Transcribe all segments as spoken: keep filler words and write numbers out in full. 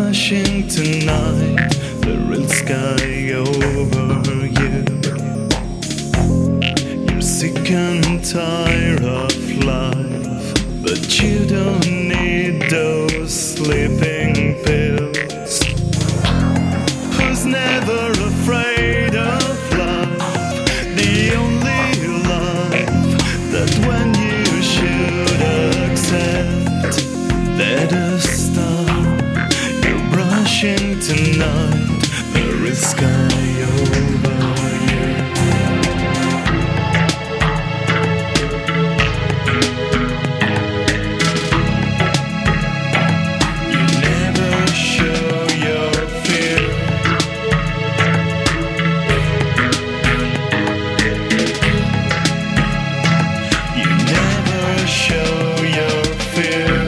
rushing tonight, the real sky over you. You're sick and tired of life, but you don't need those sleeping pills. Who's never afraid of love, the only love that when you should accept, that a star you're brushing tonight, there is sky over you. You never show your fear. You never show your fear.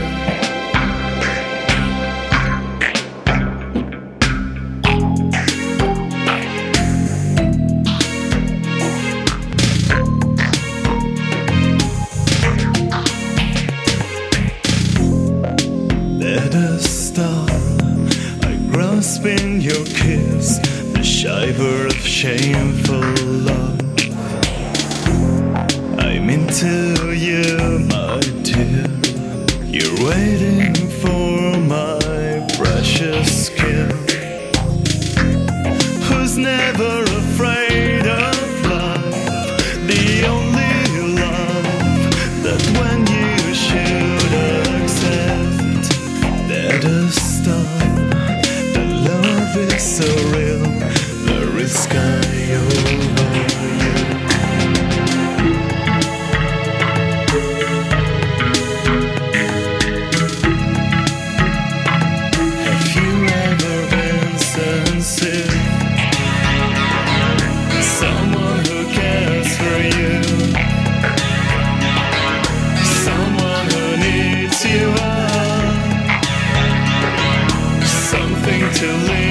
That a star I grasp in your kiss, the shiver of shameful love. I'm into you, my dear. You're waiting for my precious kiss. Who's never afraid of love, the only love that when you should accept, that a star, the love is so real, there is sky over you. Have you ever been sincere? Someone who cares for you, someone who needs you up, something to lean